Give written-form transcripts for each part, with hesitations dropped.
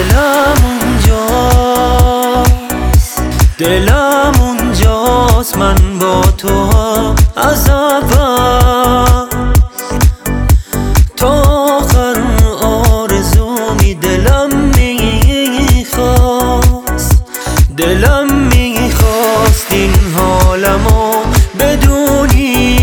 دلم اونجاست من با تو از اول تا آخر آرزومی دلم میخواست این حالمو بدونی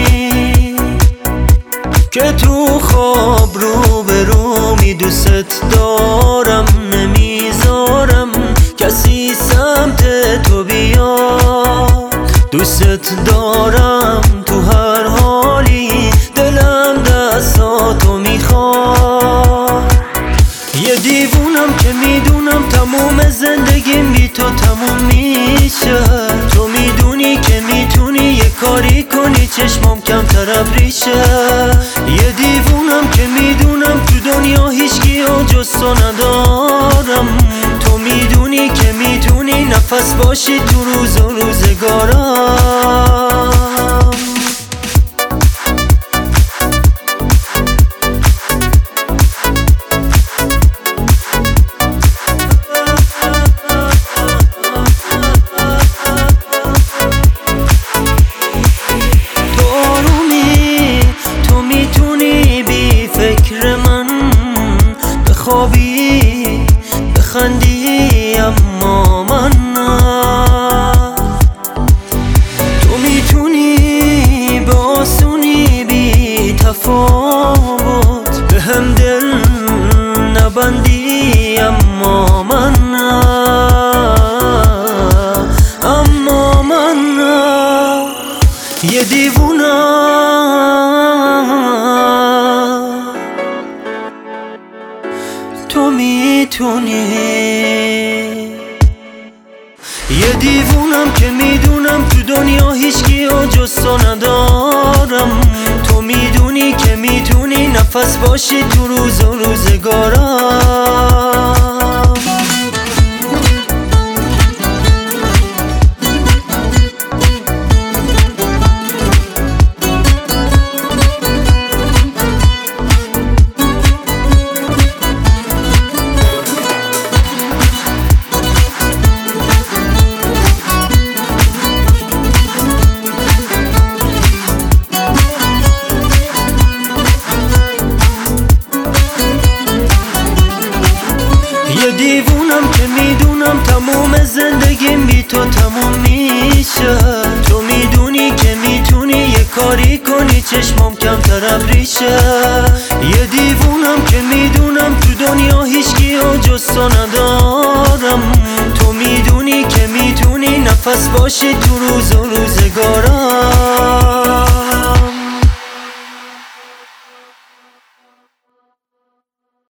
که تو خواب رو به رومی دوست دارم نمیذارم کسی سمت تو بیاد دوست دارم تو هر حالی دلم دستاتو میخواد یه دیوونم که میدونم تموم زندگیم بی تو تموم میشه تو میدونی که میتونی یه کاری کنی چشمام کمتر ابریشه یه دیوونم که میدونم تو دنیا هیچکی جز تو ندارم تو میدونی که میتونی نفس باشی تو روز و روزگارم خوابی بخندی اما من نه تو میتونی به آسونی بی تفاوت به هم دل نبندی اما من نه یه دیوونم تو میتونی یه دیوونم که میدونم تو دنیا هیچکی جز تو ندارم تو میدونی که میتونی نفس باشی تو روز و روزگارم یه دیوونم که میدونم تموم زندگیم بی تو تموم میشه تو میدونی که میتونی یه کاری کنی چشمام کمتر ابریشه یه دیوونم که میدونم تو دنیا هیچکی جز تو ندارم تو میدونی که میتونی نفس باشی تو روز و روزگارم